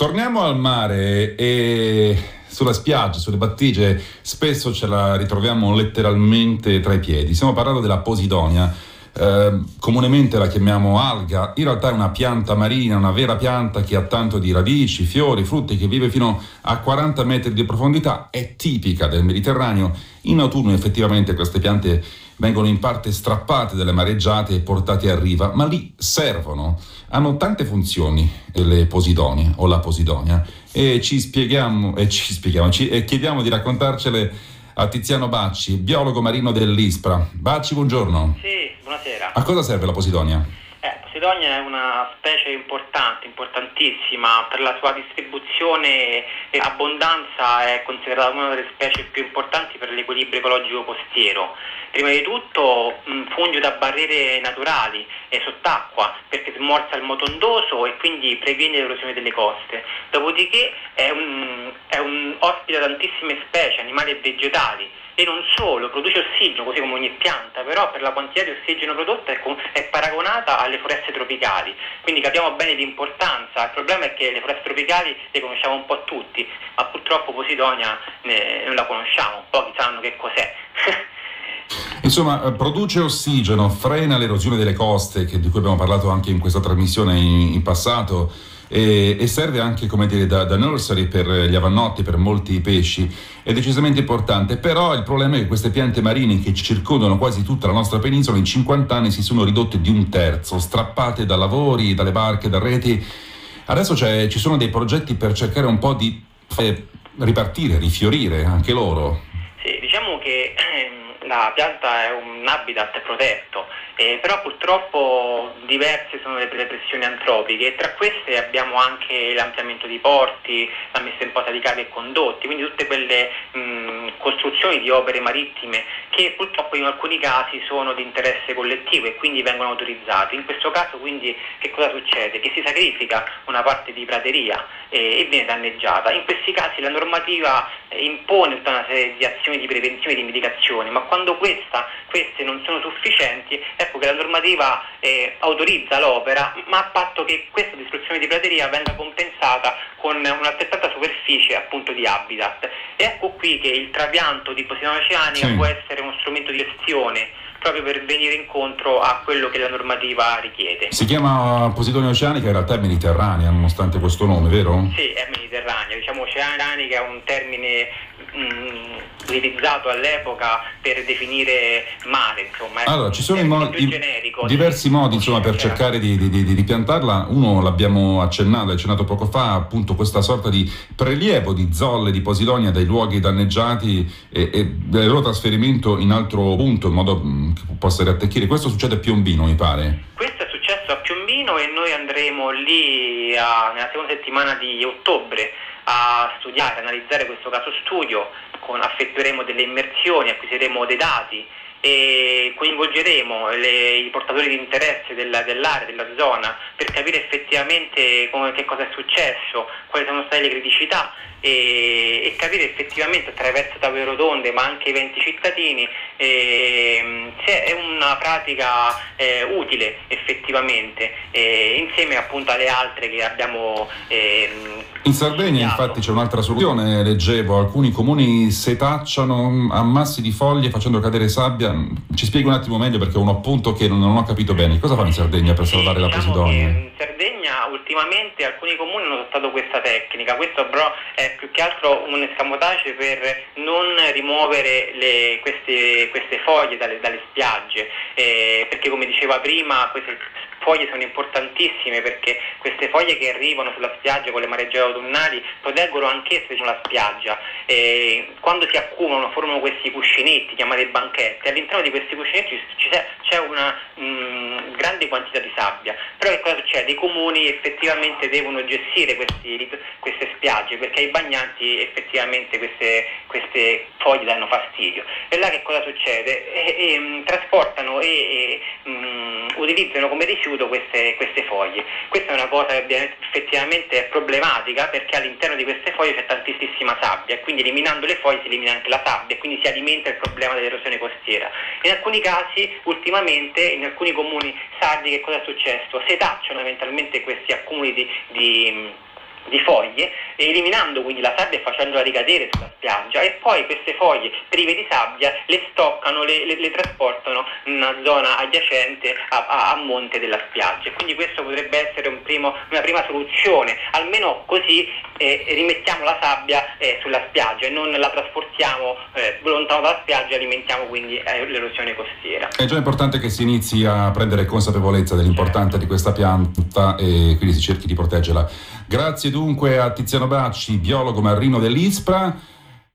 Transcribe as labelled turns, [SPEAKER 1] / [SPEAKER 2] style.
[SPEAKER 1] Torniamo al mare e sulla spiaggia, sulle battigie, spesso ce la ritroviamo letteralmente tra i piedi. Stiamo parlando della Posidonia, comunemente la chiamiamo alga, in realtà è una pianta marina, una vera pianta che ha tanto di radici, fiori, frutti, che vive fino a 40 metri di profondità, è tipica del Mediterraneo. In autunno effettivamente queste piante vengono in parte strappate dalle mareggiate e portate a riva, ma lì servono. Hanno tante funzioni le posidonie o la Posidonia e chiediamo di raccontarcele a Tiziano Bacci, biologo marino dell'ISPRA. Bacci, buongiorno.
[SPEAKER 2] Sì, buonasera.
[SPEAKER 1] A cosa serve la Posidonia?
[SPEAKER 2] Posidonia è una specie importante, importantissima, per la sua distribuzione e abbondanza è considerata una delle specie più importanti per l'equilibrio ecologico costiero. Prima di tutto funge da barriere naturali e sott'acqua perché smorza il moto ondoso e quindi previene l'erosione delle coste. Dopodiché ospita tantissime specie animali e vegetali e non solo, produce ossigeno così come ogni pianta, però per la quantità di ossigeno prodotta è paragonata alle foreste tropicali, quindi capiamo bene l'importanza. Il problema è che le foreste tropicali le conosciamo un po' tutti, ma purtroppo Posidonia non la conosciamo, pochi sanno che cos'è.
[SPEAKER 1] Insomma, produce ossigeno, frena l'erosione delle coste, di cui abbiamo parlato anche in questa trasmissione in passato, e serve anche, come dire, da nursery per gli avannotti, per molti pesci. È decisamente importante, però il problema è che queste piante marine che circondano quasi tutta la nostra penisola in 50 anni si sono ridotte di un terzo, strappate da lavori, dalle barche, da reti. Adesso ci sono dei progetti per cercare un po' di ripartire, rifiorire anche loro.
[SPEAKER 2] Sì, diciamo che la pianta è un habitat protetto, però purtroppo diverse sono le pressioni antropiche e tra queste abbiamo anche l'ampliamento di porti, la messa in posa di cavi e condotti, quindi tutte quelle costruzioni di opere marittime che purtroppo in alcuni casi sono di interesse collettivo e quindi vengono autorizzati. In questo caso quindi che cosa succede? Che si sacrifica una parte di prateria e viene danneggiata. In questi casi la normativa impone tutta una serie di azioni di prevenzione e di mitigazione, ma quando queste non sono sufficienti, ecco che la normativa autorizza l'opera, ma a patto che questa distruzione di prateria venga compensata con un'altrettanta superficie appunto di habitat. E ecco qui che il trapianto di Posidonia oceanica può essere uno strumento di gestione proprio per venire incontro a quello che la normativa richiede.
[SPEAKER 1] Si chiama Posidonia oceanica, in realtà è mediterranea nonostante questo nome, vero?
[SPEAKER 2] Sì, è mediterranea, diciamo oceanica è un termine utilizzato all'epoca per definire mare, insomma.
[SPEAKER 1] Allora, ci sono diversi modi insomma per cercare di ripiantarla. Uno l'abbiamo accennato poco fa, appunto questa sorta di prelievo di zolle di Posidonia dai luoghi danneggiati e del loro trasferimento in altro punto in modo che possa riattecchire. Questo succede a Piombino, mi pare.
[SPEAKER 2] Questo è successo a Piombino e noi andremo lì nella seconda settimana di ottobre a studiare, analizzare questo caso studio, effettueremo delle immersioni, acquisiremo dei dati e coinvolgeremo i portatori di interesse dell'area, della zona, per capire effettivamente che cosa è successo, quali sono state le criticità e capire effettivamente attraverso tavole rotonde ma anche eventi cittadini se è una pratica utile effettivamente insieme appunto alle altre che abbiamo
[SPEAKER 1] in Sardegna infatti c'è un'altra soluzione, leggevo, alcuni comuni setacciano ammassi di foglie facendo cadere sabbia. Ci spieghi un attimo meglio perché è un appunto che non ho capito bene. Cosa fanno in Sardegna per salvare la Posidonia?
[SPEAKER 2] In Sardegna ultimamente alcuni comuni hanno adottato questa tecnica, questo però è più che altro un escamotage per non rimuovere queste foglie dalle spiagge, perché come diceva prima queste foglie sono importantissime perché queste foglie che arrivano sulla spiaggia con le mareggiate autunnali proteggono anch'esse la spiaggia. Quando si accumulano formano questi cuscinetti chiamati banchette, all'interno di questi cuscinetti c'è una grande quantità di sabbia, però che cosa succede? I comuni effettivamente devono gestire queste spiagge perché ai bagnanti effettivamente queste foglie danno fastidio e là che cosa succede? Trasportano e utilizzano come rifiuto queste foglie. Questa è una cosa che effettivamente è problematica perché all'interno di queste foglie c'è tantissima sabbia e quindi eliminando le foglie si elimina anche la sabbia e quindi si alimenta il problema dell'erosione costiera. In alcuni casi ultimamente in alcuni comuni sardi che cosa è successo? Setacciano eventualmente questi accumuli di foglie, eliminando quindi la sabbia e facendola ricadere sulla spiaggia, e poi queste foglie prive di sabbia le stoccano, le trasportano in una zona adiacente a monte della spiaggia. Quindi questo potrebbe essere una prima soluzione, almeno così rimettiamo la sabbia sulla spiaggia e non la trasportiamo lontano dalla spiaggia e alimentiamo quindi l'erosione costiera.
[SPEAKER 1] È già importante che si inizi a prendere consapevolezza dell'importanza di questa pianta e quindi si cerchi di proteggerla. Grazie dunque a Tiziano Bacci, biologo marino dell'ISPRA.